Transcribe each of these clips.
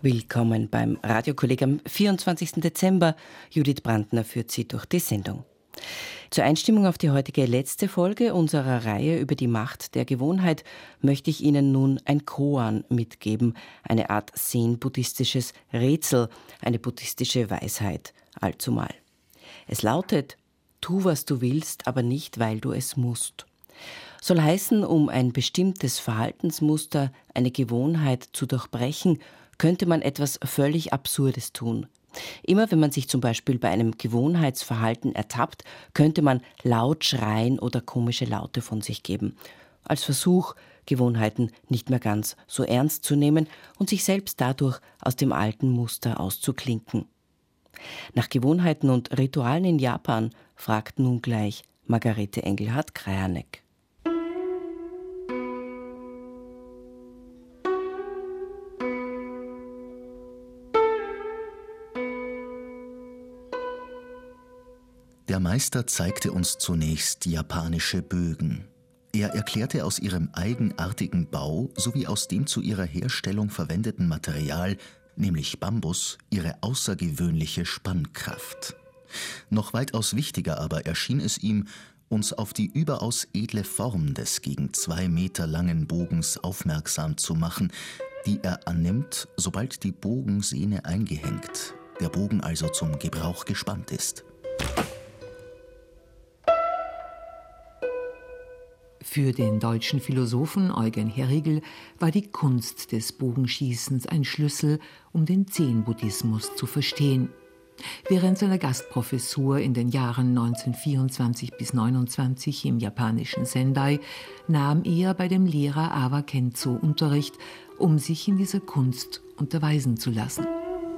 Willkommen beim Radiokolleg am 24. Dezember. Judith Brandner führt Sie durch die Sendung. Zur Einstimmung auf die heutige letzte Folge unserer Reihe über die Macht der Gewohnheit möchte ich Ihnen nun ein Koan mitgeben, eine Art zen-buddhistisches Rätsel, eine buddhistische Weisheit, allzumal. Es lautet: Tu, was du willst, aber nicht, weil du es musst. Soll heißen, um ein bestimmtes Verhaltensmuster, eine Gewohnheit zu durchbrechen, könnte man etwas völlig Absurdes tun. Immer wenn man sich zum Beispiel bei einem Gewohnheitsverhalten ertappt, könnte man laut schreien oder komische Laute von sich geben. Als Versuch, Gewohnheiten nicht mehr ganz so ernst zu nehmen und sich selbst dadurch aus dem alten Muster auszuklinken. Nach Gewohnheiten und Ritualen in Japan fragt nun gleich Margarete Engelhardt-Krajanek. Der Meister zeigte uns zunächst japanische Bögen. Er erklärte aus ihrem eigenartigen Bau sowie aus dem zu ihrer Herstellung verwendeten Material, nämlich Bambus, ihre außergewöhnliche Spannkraft. Noch weitaus wichtiger aber erschien es ihm, uns auf die überaus edle Form des gegen 2 Meter langen Bogens aufmerksam zu machen, die er annimmt, sobald die Bogensehne eingehängt, der Bogen also zum Gebrauch gespannt ist. Für den deutschen Philosophen Eugen Herrigel war die Kunst des Bogenschießens ein Schlüssel, um den Zen-Buddhismus zu verstehen. Während seiner Gastprofessur in den Jahren 1924 bis 1929 im japanischen Sendai nahm er bei dem Lehrer Awa Kenzo Unterricht, um sich in dieser Kunst unterweisen zu lassen.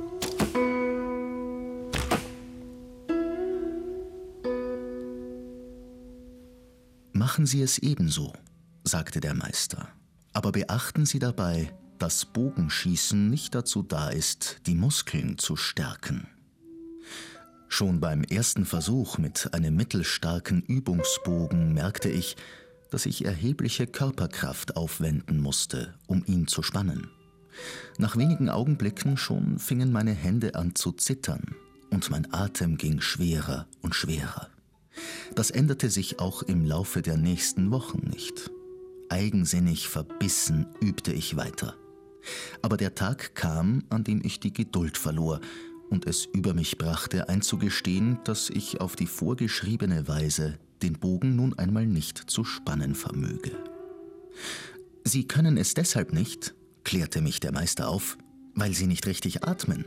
Machen Sie es ebenso, sagte der Meister. Aber beachten Sie dabei, dass Bogenschießen nicht dazu da ist, die Muskeln zu stärken. Schon beim ersten Versuch mit einem mittelstarken Übungsbogen merkte ich, dass ich erhebliche Körperkraft aufwenden musste, um ihn zu spannen. Nach wenigen Augenblicken schon fingen meine Hände an zu zittern und mein Atem ging schwerer und schwerer. Das änderte sich auch im Laufe der nächsten Wochen nicht. Eigensinnig verbissen übte ich weiter. Aber der Tag kam, an dem ich die Geduld verlor und es über mich brachte, einzugestehen, dass ich auf die vorgeschriebene Weise den Bogen nun einmal nicht zu spannen vermöge. Sie können es deshalb nicht, klärte mich der Meister auf, weil Sie nicht richtig atmen.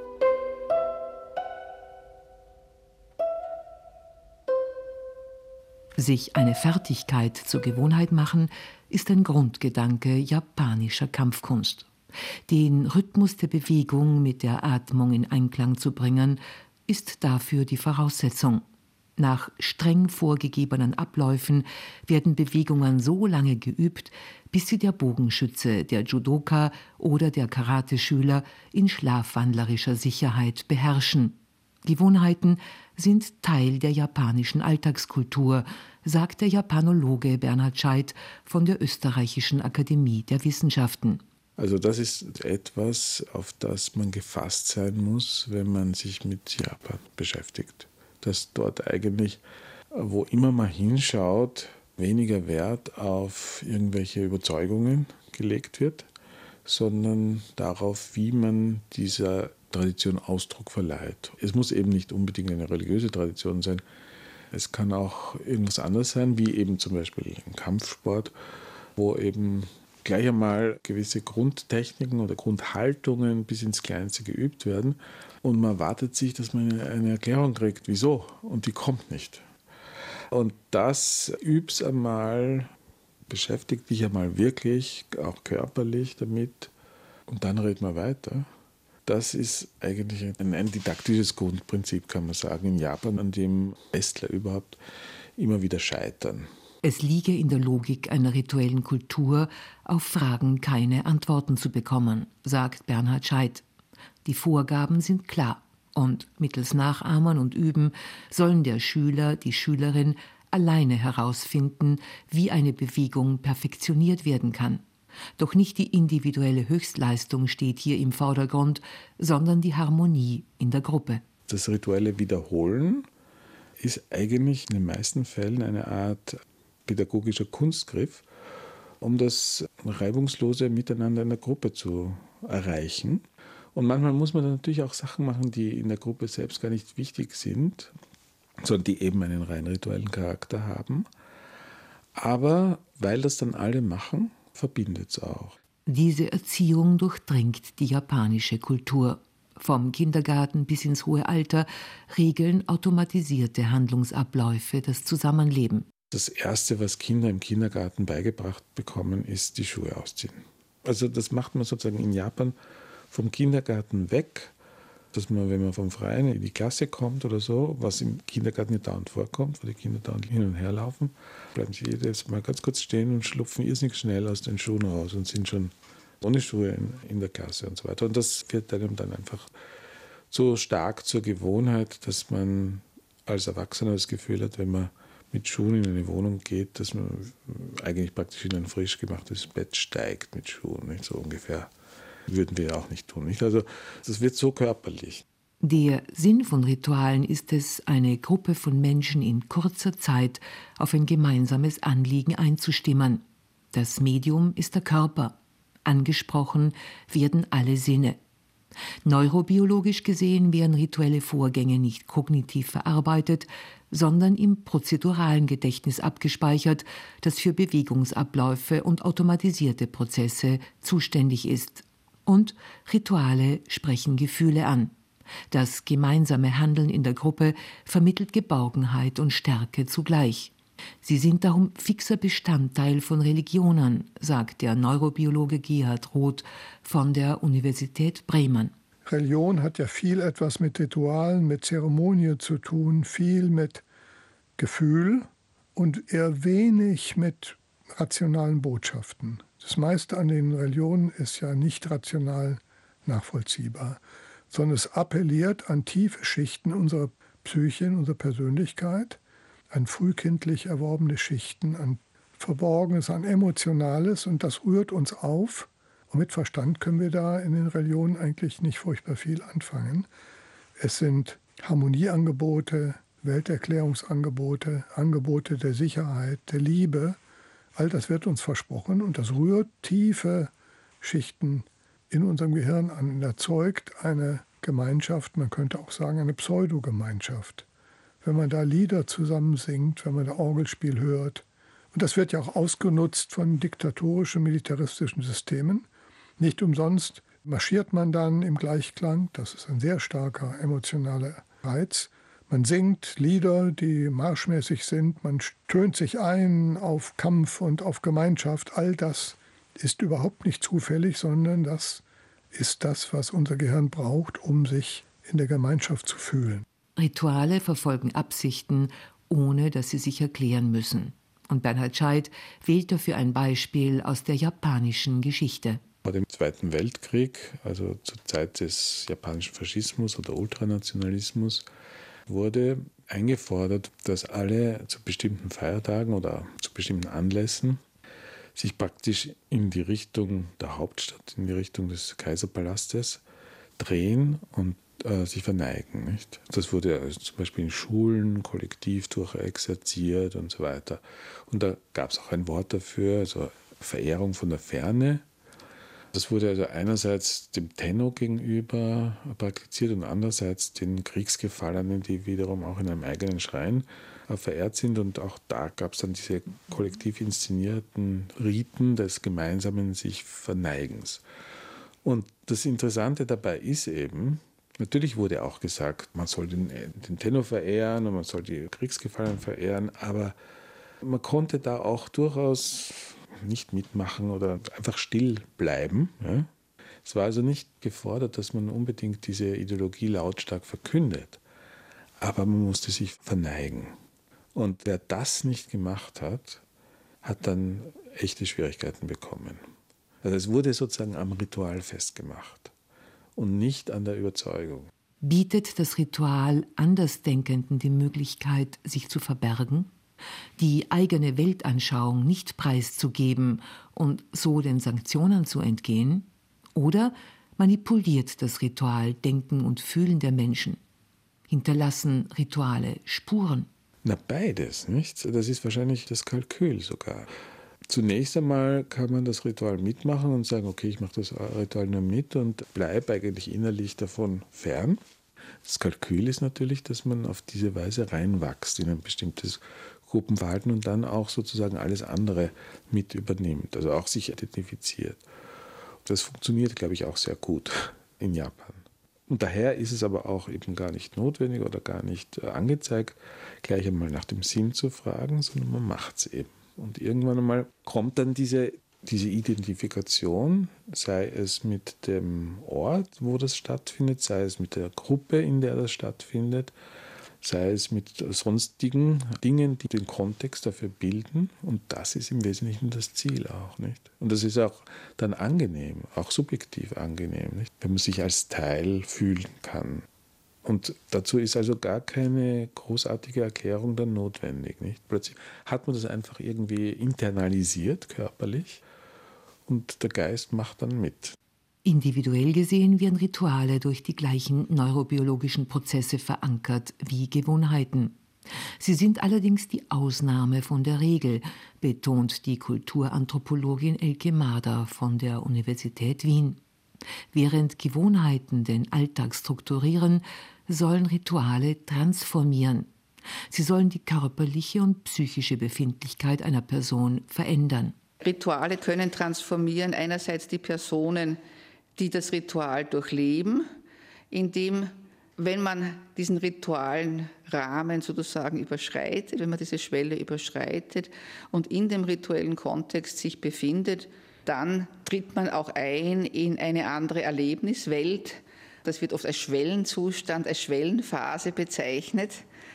Sich eine Fertigkeit zur Gewohnheit machen, ist ein Grundgedanke japanischer Kampfkunst. Den Rhythmus der Bewegung mit der Atmung in Einklang zu bringen, ist dafür die Voraussetzung. Nach streng vorgegebenen Abläufen werden Bewegungen so lange geübt, bis sie der Bogenschütze, der Judoka oder der Karateschüler in schlafwandlerischer Sicherheit beherrschen. Gewohnheiten sind Teil der japanischen Alltagskultur, sagt der Japanologe Bernhard Scheidt von der Österreichischen Akademie der Wissenschaften. Also das ist etwas, auf das man gefasst sein muss, wenn man sich mit Japan beschäftigt. Dass dort eigentlich, wo immer man hinschaut, weniger Wert auf irgendwelche Überzeugungen gelegt wird, sondern darauf, wie man dieser Tradition Ausdruck verleiht. Es muss eben nicht unbedingt eine religiöse Tradition sein. Es kann auch irgendwas anderes sein, wie eben zum Beispiel ein Kampfsport, wo eben gleich einmal gewisse Grundtechniken oder Grundhaltungen bis ins Kleinste geübt werden. Und man erwartet sich, dass man eine Erklärung kriegt, wieso, und die kommt nicht. Und das üb's einmal, beschäftigt dich einmal wirklich, auch körperlich damit, und dann redet man weiter. Das ist eigentlich ein didaktisches Grundprinzip, kann man sagen, in Japan, an dem Westler überhaupt immer wieder scheitern. Es liege in der Logik einer rituellen Kultur, auf Fragen keine Antworten zu bekommen, sagt Bernhard Scheidt. Die Vorgaben sind klar und mittels Nachahmern und Üben sollen der Schüler, die Schülerin alleine herausfinden, wie eine Bewegung perfektioniert werden kann. Doch nicht die individuelle Höchstleistung steht hier im Vordergrund, sondern die Harmonie in der Gruppe. Das rituelle Wiederholen ist eigentlich in den meisten Fällen eine Art pädagogischer Kunstgriff, um das reibungslose Miteinander in der Gruppe zu erreichen. Und manchmal muss man dann natürlich auch Sachen machen, die in der Gruppe selbst gar nicht wichtig sind, sondern die eben einen rein rituellen Charakter haben. Aber weil das dann alle machen, verbindet es auch. Diese Erziehung durchdringt die japanische Kultur. Vom Kindergarten bis ins hohe Alter regeln automatisierte Handlungsabläufe das Zusammenleben. Das Erste, was Kinder im Kindergarten beigebracht bekommen, ist die Schuhe ausziehen. Also das macht man sozusagen in Japan vom Kindergarten weg, dass man, wenn man vom Freien in die Klasse kommt oder so, was im Kindergarten nicht dauernd vorkommt, wo die Kinder dauernd hin und her laufen, bleiben sie jedes Mal ganz kurz stehen und schlupfen irrsinnig schnell aus den Schuhen raus und sind schon ohne Schuhe in der Klasse und so weiter. Und das wird einem dann einfach so stark zur Gewohnheit, dass man als Erwachsener das Gefühl hat, wenn man mit Schuhen in eine Wohnung geht, dass man eigentlich praktisch in ein frisch gemachtes Bett steigt mit Schuhen, nicht so ungefähr. Würden wir auch nicht tun. Nicht? Also das wird so körperlich. Der Sinn von Ritualen ist es, eine Gruppe von Menschen in kurzer Zeit auf ein gemeinsames Anliegen einzustimmen. Das Medium ist der Körper. Angesprochen werden alle Sinne. Neurobiologisch gesehen werden rituelle Vorgänge nicht kognitiv verarbeitet, sondern im prozeduralen Gedächtnis abgespeichert, das für Bewegungsabläufe und automatisierte Prozesse zuständig ist. Und Rituale sprechen Gefühle an. Das gemeinsame Handeln in der Gruppe vermittelt Geborgenheit und Stärke zugleich. Sie sind darum fixer Bestandteil von Religionen, sagt der Neurobiologe Gerhard Roth von der Universität Bremen. Religion hat ja viel etwas mit Ritualen, mit Zeremonien zu tun, viel mit Gefühl und eher wenig mit rationalen Botschaften. Das meiste an den Religionen ist ja nicht rational nachvollziehbar, sondern es appelliert an tiefe Schichten unserer Psyche, unserer Persönlichkeit, an frühkindlich erworbene Schichten, an Verborgenes, an Emotionales, und das rührt uns auf. Und mit Verstand können wir da in den Religionen eigentlich nicht furchtbar viel anfangen. Es sind Harmonieangebote, Welterklärungsangebote, Angebote der Sicherheit, der Liebe. All das wird uns versprochen und das rührt tiefe Schichten in unserem Gehirn an und erzeugt eine Gemeinschaft, man könnte auch sagen eine Pseudogemeinschaft. Wenn man da Lieder zusammen singt, wenn man da Orgelspiel hört. Und das wird ja auch ausgenutzt von diktatorischen, militaristischen Systemen. Nicht umsonst marschiert man dann im Gleichklang, das ist ein sehr starker emotionaler Reiz. Man singt Lieder, die marschmäßig sind, man tönt sich ein auf Kampf und auf Gemeinschaft. All das ist überhaupt nicht zufällig, sondern das ist das, was unser Gehirn braucht, um sich in der Gemeinschaft zu fühlen. Rituale verfolgen Absichten, ohne dass sie sich erklären müssen. Und Bernhard Scheidt wählt dafür ein Beispiel aus der japanischen Geschichte. Vor dem Zweiten Weltkrieg, also zur Zeit des japanischen Faschismus oder Ultranationalismus, wurde eingefordert, dass alle zu bestimmten Feiertagen oder zu bestimmten Anlässen sich praktisch in die Richtung der Hauptstadt, in die Richtung des Kaiserpalastes drehen und sich verneigen. Nicht? Das wurde also zum Beispiel in Schulen kollektiv durchexerziert und so weiter. Und da gab es auch ein Wort dafür, also Verehrung von der Ferne. Das wurde also einerseits dem Tenno gegenüber praktiziert und andererseits den Kriegsgefallenen, die wiederum auch in einem eigenen Schrein verehrt sind. Und auch da gab es dann diese kollektiv inszenierten Riten des gemeinsamen sich Verneigens. Und das Interessante dabei ist eben, natürlich wurde auch gesagt, man soll den Tenno verehren und man soll die Kriegsgefallenen verehren, aber man konnte da auch durchaus nicht mitmachen oder einfach still bleiben. Ja? Es war also nicht gefordert, dass man unbedingt diese Ideologie lautstark verkündet, aber man musste sich verneigen. Und wer das nicht gemacht hat, hat dann echte Schwierigkeiten bekommen. Also es wurde sozusagen am Ritual festgemacht und nicht an der Überzeugung. Bietet das Ritual Andersdenkenden die Möglichkeit, sich zu verbergen? Die eigene Weltanschauung nicht preiszugeben und so den Sanktionen zu entgehen? Oder manipuliert das Ritual Denken und Fühlen der Menschen? Hinterlassen Rituale Spuren? Na, beides, nicht? Das ist wahrscheinlich das Kalkül sogar. Zunächst einmal kann man das Ritual mitmachen und sagen, okay, ich mache das Ritual nur mit und bleibe eigentlich innerlich davon fern. Das Kalkül ist natürlich, dass man auf diese Weise reinwächst in ein bestimmtes Gruppenverhalten und dann auch sozusagen alles andere mit übernimmt, also auch sich identifiziert. Das funktioniert, glaube ich, auch sehr gut in Japan. Und daher ist es aber auch eben gar nicht notwendig oder gar nicht angezeigt, gleich einmal nach dem Sinn zu fragen, sondern man macht es eben. Und irgendwann einmal kommt dann diese Identifikation, sei es mit dem Ort, wo das stattfindet, sei es mit der Gruppe, in der das stattfindet, sei es mit sonstigen Dingen, die den Kontext dafür bilden. Und das ist im Wesentlichen das Ziel auch, nicht? Und das ist auch dann angenehm, auch subjektiv angenehm, nicht? Wenn man sich als Teil fühlen kann. Und dazu ist also gar keine großartige Erklärung dann notwendig, nicht? Plötzlich hat man das einfach irgendwie internalisiert, körperlich, und der Geist macht dann mit. Individuell gesehen werden Rituale durch die gleichen neurobiologischen Prozesse verankert wie Gewohnheiten. Sie sind allerdings die Ausnahme von der Regel, betont die Kulturanthropologin Elke Mader von der Universität Wien. Während Gewohnheiten den Alltag strukturieren, sollen Rituale transformieren. Sie sollen die körperliche und psychische Befindlichkeit einer Person verändern. Rituale können transformieren, einerseits die Personen, die das Ritual durchleben, indem, wenn man diesen ritualen Rahmen sozusagen überschreitet, wenn man diese Schwelle überschreitet und in dem rituellen Kontext sich befindet, dann tritt man auch ein in eine andere Erlebniswelt. Das wird oft als Schwellenzustand, als Schwellenphase bezeichnet,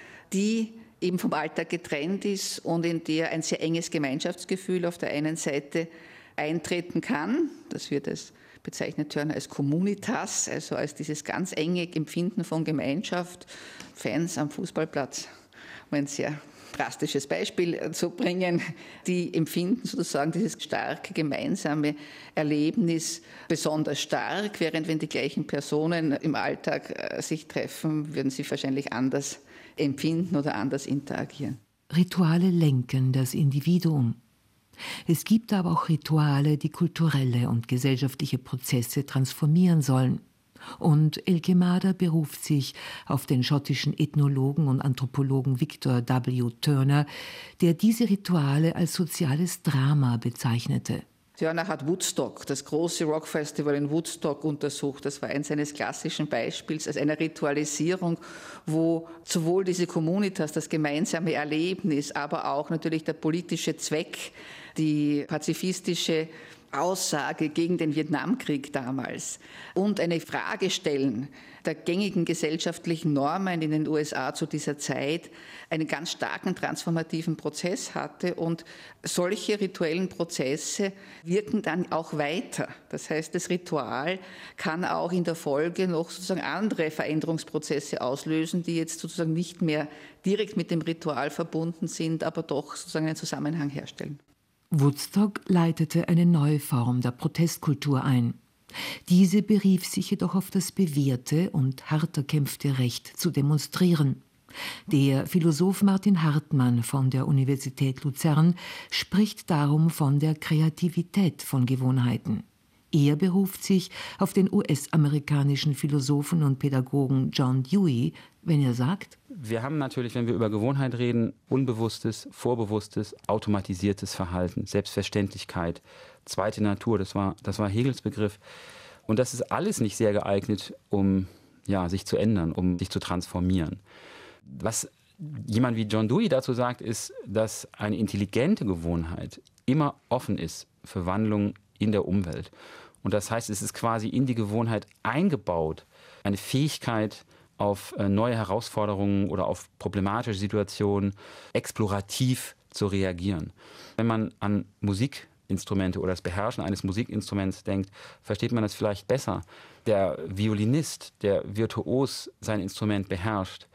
die eben vom Alltag getrennt ist und in der ein sehr enges Gemeinschaftsgefühl auf der einen Seite eintreten kann. Das wird bezeichnet Turner als Communitas, also als dieses ganz enge Empfinden von Gemeinschaft. Fans am Fußballplatz, um ein sehr drastisches Beispiel zu bringen, die empfinden sozusagen dieses starke gemeinsame Erlebnis besonders stark, während wenn die gleichen Personen im Alltag sich treffen, würden sie wahrscheinlich anders empfinden oder anders interagieren. Rituale lenken das Individuum. Es gibt aber auch Rituale, die kulturelle und gesellschaftliche Prozesse transformieren sollen. Und Elke Mader beruft sich auf den schottischen Ethnologen und Anthropologen Victor W. Turner, der diese Rituale als soziales Drama bezeichnete. Turner hat Woodstock, das große Rockfestival in Woodstock, untersucht. Das war eines seines klassischen Beispiels als eine Ritualisierung, wo sowohl diese Communitas, das gemeinsame Erlebnis, aber auch natürlich der politische Zweck, die pazifistische Aussage gegen den Vietnamkrieg damals und eine Frage stellen der gängigen gesellschaftlichen Normen in den USA zu dieser Zeit einen ganz starken transformativen Prozess hatte. Und solche rituellen Prozesse wirken dann auch weiter. Das heißt, das Ritual kann auch in der Folge noch sozusagen andere Veränderungsprozesse auslösen, die jetzt sozusagen nicht mehr direkt mit dem Ritual verbunden sind, aber doch sozusagen einen Zusammenhang herstellen. Woodstock leitete eine neue Form der Protestkultur ein. Diese berief sich jedoch auf das bewährte und hart erkämpfte Recht zu demonstrieren. Der Philosoph Martin Hartmann von der Universität Luzern spricht darum von der Kreativität von Gewohnheiten. Er beruft sich auf den US-amerikanischen Philosophen und Pädagogen John Dewey, wenn er sagt: Wir haben natürlich, wenn wir über Gewohnheit reden, unbewusstes, vorbewusstes, automatisiertes Verhalten, Selbstverständlichkeit, zweite Natur, das war Hegels Begriff. Und das ist alles nicht sehr geeignet, um sich zu ändern, um sich zu transformieren. Was jemand wie John Dewey dazu sagt, ist, dass eine intelligente Gewohnheit immer offen ist für Wandlung in der Umwelt. Und das heißt, es ist quasi in die Gewohnheit eingebaut, eine Fähigkeit, auf neue Herausforderungen oder auf problematische Situationen explorativ zu reagieren. Wenn man an Musikinstrumente oder das Beherrschen eines Musikinstruments denkt, versteht man das vielleicht besser. Der Violinist, der virtuos sein Instrument beherrscht,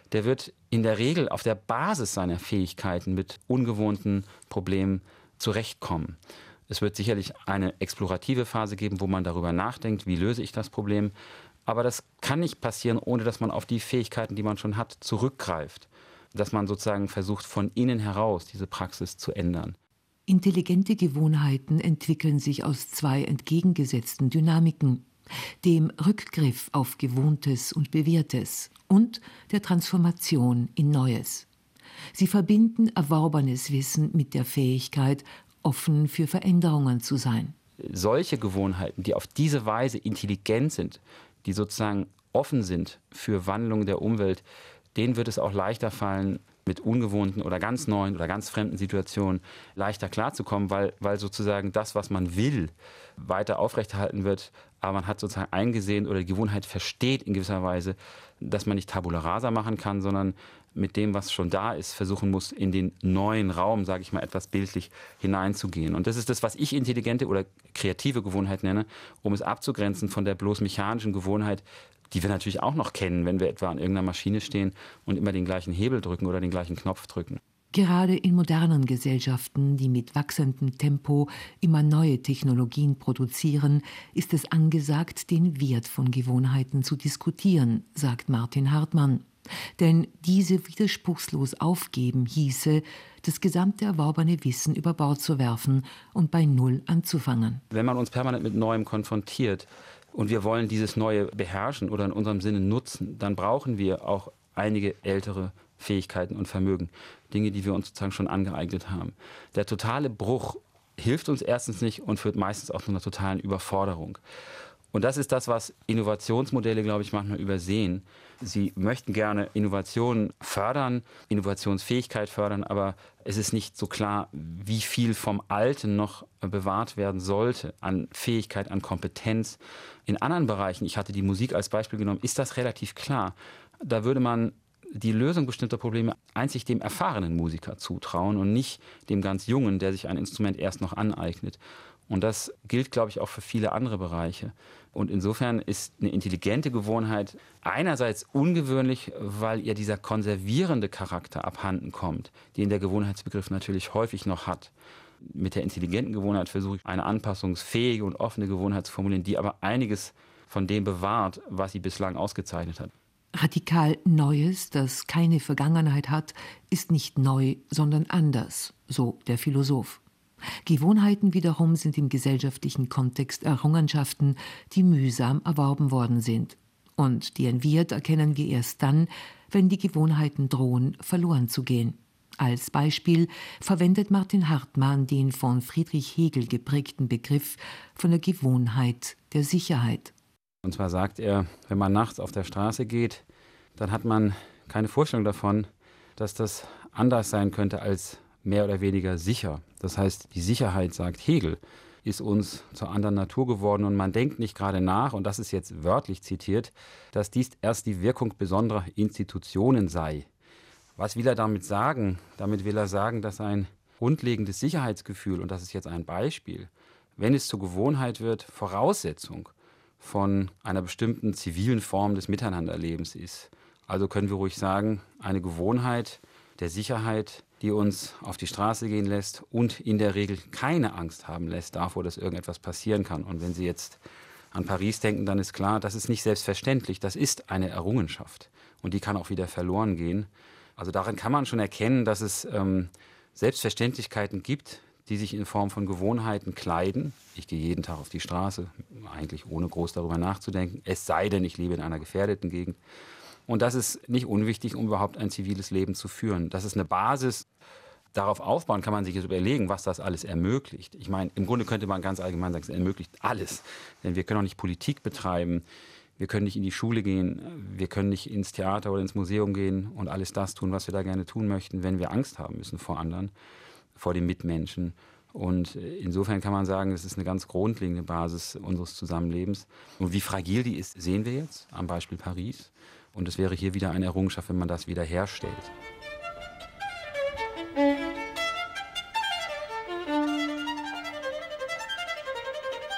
der wird in der Regel auf der Basis seiner Fähigkeiten mit ungewohnten Problemen zurechtkommen. Es wird sicherlich eine explorative Phase geben, wo man darüber nachdenkt, wie löse ich das Problem. Aber das kann nicht passieren, ohne dass man auf die Fähigkeiten, die man schon hat, zurückgreift. Dass man sozusagen versucht, von innen heraus diese Praxis zu ändern. Intelligente Gewohnheiten entwickeln sich aus zwei entgegengesetzten Dynamiken: dem Rückgriff auf Gewohntes und Bewährtes und der Transformation in Neues. Sie verbinden erworbenes Wissen mit der Fähigkeit, offen für Veränderungen zu sein. Solche Gewohnheiten, die auf diese Weise intelligent sind, die sozusagen offen sind für Wandlungen der Umwelt, denen wird es auch leichter fallen, mit ungewohnten oder ganz neuen oder ganz fremden Situationen leichter klarzukommen, weil sozusagen das, was man will, weiter aufrechterhalten wird. Aber man hat sozusagen eingesehen oder die Gewohnheit versteht in gewisser Weise, dass man nicht Tabula rasa machen kann, sondern mit dem, was schon da ist, versuchen muss, in den neuen Raum, sage ich mal etwas bildlich, hineinzugehen. Und das ist das, was ich intelligente oder kreative Gewohnheit nenne, um es abzugrenzen von der bloß mechanischen Gewohnheit, die wir natürlich auch noch kennen, wenn wir etwa an irgendeiner Maschine stehen und immer den gleichen Hebel drücken oder den gleichen Knopf drücken. Gerade in modernen Gesellschaften, die mit wachsendem Tempo immer neue Technologien produzieren, ist es angesagt, den Wert von Gewohnheiten zu diskutieren, sagt Martin Hartmann. Denn diese widerspruchslos aufgeben hieße, das gesamte erworbene Wissen über Bord zu werfen und bei Null anzufangen. Wenn man uns permanent mit Neuem konfrontiert und wir wollen dieses Neue beherrschen oder in unserem Sinne nutzen, dann brauchen wir auch einige ältere Fähigkeiten und Vermögen. Dinge, die wir uns sozusagen schon angeeignet haben. Der totale Bruch hilft uns erstens nicht und führt meistens auch zu einer totalen Überforderung. Und das ist das, was Innovationsmodelle, glaube ich, manchmal übersehen. Sie möchten gerne Innovationen fördern, Innovationsfähigkeit fördern, aber es ist nicht so klar, wie viel vom Alten noch bewahrt werden sollte an Fähigkeit, an Kompetenz. In anderen Bereichen, ich hatte die Musik als Beispiel genommen, ist das relativ klar. Da würde man die Lösung bestimmter Probleme einzig dem erfahrenen Musiker zutrauen und nicht dem ganz Jungen, der sich ein Instrument erst noch aneignet. Und das gilt, glaube ich, auch für viele andere Bereiche. Und insofern ist eine intelligente Gewohnheit einerseits ungewöhnlich, weil ihr dieser konservierende Charakter abhanden kommt, den der Gewohnheitsbegriff natürlich häufig noch hat. Mit der intelligenten Gewohnheit versuche ich eine anpassungsfähige und offene Gewohnheit zu formulieren, die aber einiges von dem bewahrt, was sie bislang ausgezeichnet hat. Radikal Neues, das keine Vergangenheit hat, ist nicht neu, sondern anders, so der Philosoph. Gewohnheiten wiederum sind im gesellschaftlichen Kontext Errungenschaften, die mühsam erworben worden sind. Und deren Wert erkennen wir erst dann, wenn die Gewohnheiten drohen, verloren zu gehen. Als Beispiel verwendet Martin Hartmann den von Friedrich Hegel geprägten Begriff von der Gewohnheit der Sicherheit. Und zwar sagt er, wenn man nachts auf der Straße geht, dann hat man keine Vorstellung davon, dass das anders sein könnte als mehr oder weniger sicher. Das heißt, die Sicherheit, sagt Hegel, ist uns zur anderen Natur geworden und man denkt nicht gerade nach, und das ist jetzt wörtlich zitiert, dass dies erst die Wirkung besonderer Institutionen sei. Was will er damit sagen? Damit will er sagen, dass ein grundlegendes Sicherheitsgefühl, und das ist jetzt ein Beispiel, wenn es zur Gewohnheit wird, Voraussetzung von einer bestimmten zivilen Form des Miteinanderlebens ist. Also können wir ruhig sagen, eine Gewohnheit der Sicherheit, die uns auf die Straße gehen lässt und in der Regel keine Angst haben lässt davor, dass irgendetwas passieren kann. Und wenn Sie jetzt an Paris denken, dann ist klar, das ist nicht selbstverständlich, das ist eine Errungenschaft und die kann auch wieder verloren gehen. Also darin kann man schon erkennen, dass es Selbstverständlichkeiten gibt, die sich in Form von Gewohnheiten kleiden. Ich gehe jeden Tag auf die Straße, eigentlich ohne groß darüber nachzudenken, es sei denn, ich lebe in einer gefährdeten Gegend. Und das ist nicht unwichtig, um überhaupt ein ziviles Leben zu führen. Das ist eine Basis. Darauf aufbauen kann man sich jetzt überlegen, was das alles ermöglicht. Ich meine, im Grunde könnte man ganz allgemein sagen, es ermöglicht alles. Denn wir können auch nicht Politik betreiben, wir können nicht in die Schule gehen, wir können nicht ins Theater oder ins Museum gehen und alles das tun, was wir da gerne tun möchten, wenn wir Angst haben müssen vor anderen, vor den Mitmenschen. Und insofern kann man sagen, das ist eine ganz grundlegende Basis unseres Zusammenlebens. Und wie fragil die ist, sehen wir jetzt am Beispiel Paris. Und es wäre hier wieder eine Errungenschaft, wenn man das wieder herstellt.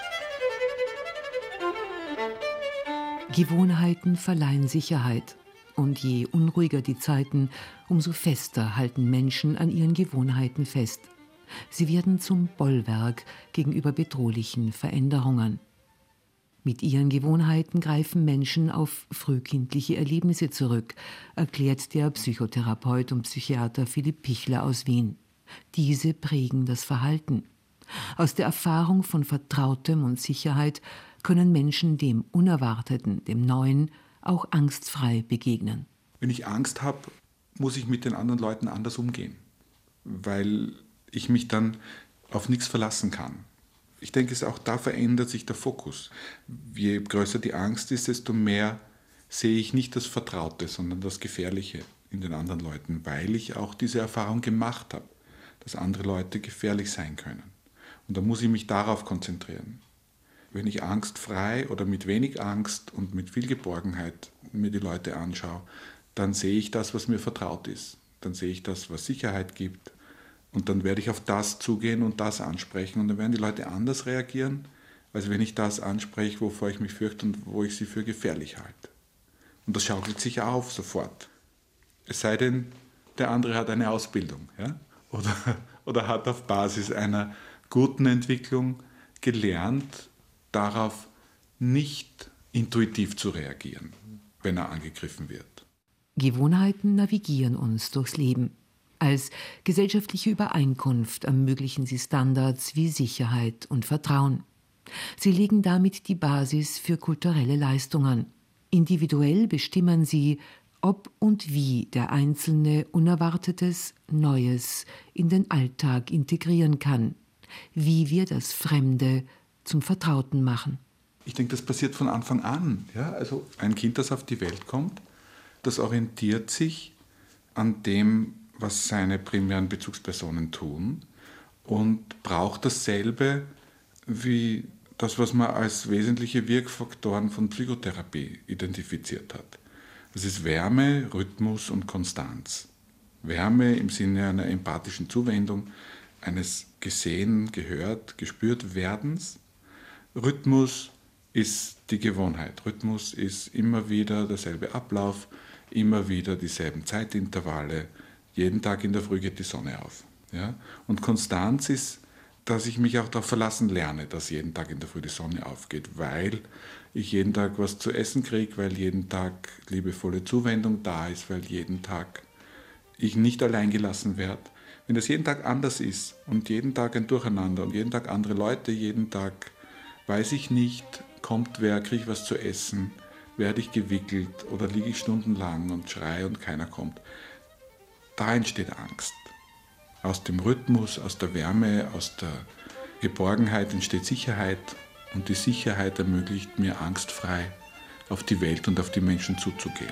Gewohnheiten verleihen Sicherheit. Und je unruhiger die Zeiten, umso fester halten Menschen an ihren Gewohnheiten fest. Sie werden zum Bollwerk gegenüber bedrohlichen Veränderungen. Mit ihren Gewohnheiten greifen Menschen auf frühkindliche Erlebnisse zurück, erklärt der Psychotherapeut und Psychiater Philipp Pichler aus Wien. Diese prägen das Verhalten. Aus der Erfahrung von Vertrautem und Sicherheit können Menschen dem Unerwarteten, dem Neuen, auch angstfrei begegnen. Wenn ich Angst habe, muss ich mit den anderen Leuten anders umgehen, weil ich mich dann auf nichts verlassen kann. Ich denke, auch da verändert sich der Fokus. Je größer die Angst ist, desto mehr sehe ich nicht das Vertraute, sondern das Gefährliche in den anderen Leuten, weil ich auch diese Erfahrung gemacht habe, dass andere Leute gefährlich sein können. Und da muss ich mich darauf konzentrieren. Wenn ich angstfrei oder mit wenig Angst und mit viel Geborgenheit mir die Leute anschaue, dann sehe ich das, was mir vertraut ist. Dann sehe ich das, was Sicherheit gibt. Und dann werde ich auf das zugehen und das ansprechen. Und dann werden die Leute anders reagieren, als wenn ich das anspreche, wovor ich mich fürchte und wo ich sie für gefährlich halte. Und das schaukelt sich auf sofort. Es sei denn, der andere hat eine Ausbildung, ja? Oder hat auf Basis einer guten Entwicklung gelernt, darauf nicht intuitiv zu reagieren, wenn er angegriffen wird. Gewohnheiten navigieren uns durchs Leben. Als gesellschaftliche Übereinkunft ermöglichen sie Standards wie Sicherheit und Vertrauen. Sie legen damit die Basis für kulturelle Leistungen. Individuell bestimmen sie, ob und wie der Einzelne Unerwartetes, Neues in den Alltag integrieren kann, wie wir das Fremde zum Vertrauten machen. Ich denke, das passiert von Anfang an. Ja? Also ein Kind, das auf die Welt kommt, das orientiert sich an dem, was seine primären Bezugspersonen tun und braucht dasselbe wie das, was man als wesentliche Wirkfaktoren von Psychotherapie identifiziert hat. Das ist Wärme, Rhythmus und Konstanz. Wärme im Sinne einer empathischen Zuwendung, eines gesehen, gehört, gespürt Werdens. Rhythmus ist die Gewohnheit. Rhythmus ist immer wieder derselbe Ablauf, immer wieder dieselben Zeitintervalle. Jeden Tag in der Früh geht die Sonne auf. Ja? Und Konstanz ist, dass ich mich auch darauf verlassen lerne, dass jeden Tag in der Früh die Sonne aufgeht, weil ich jeden Tag was zu essen kriege, weil jeden Tag liebevolle Zuwendung da ist, weil jeden Tag ich nicht allein gelassen werde. Wenn das jeden Tag anders ist und jeden Tag ein Durcheinander und jeden Tag andere Leute, jeden Tag weiß ich nicht, kommt wer, kriege ich was zu essen, werde ich gewickelt oder liege ich stundenlang und schreie und keiner kommt. Da entsteht Angst. Aus dem Rhythmus, aus der Wärme, aus der Geborgenheit entsteht Sicherheit und die Sicherheit ermöglicht mir angstfrei auf die Welt und auf die Menschen zuzugehen.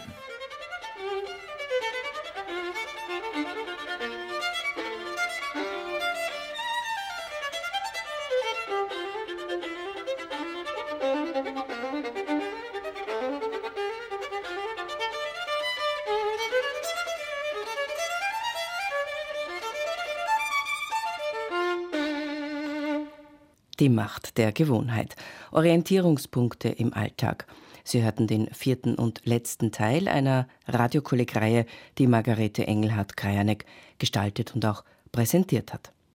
Die Macht der Gewohnheit. Orientierungspunkte im Alltag. Sie hörten den 4. und letzten Teil einer Radiokolleg-Reihe, die Margarete Engelhardt-Krajanek gestaltet und auch präsentiert hat.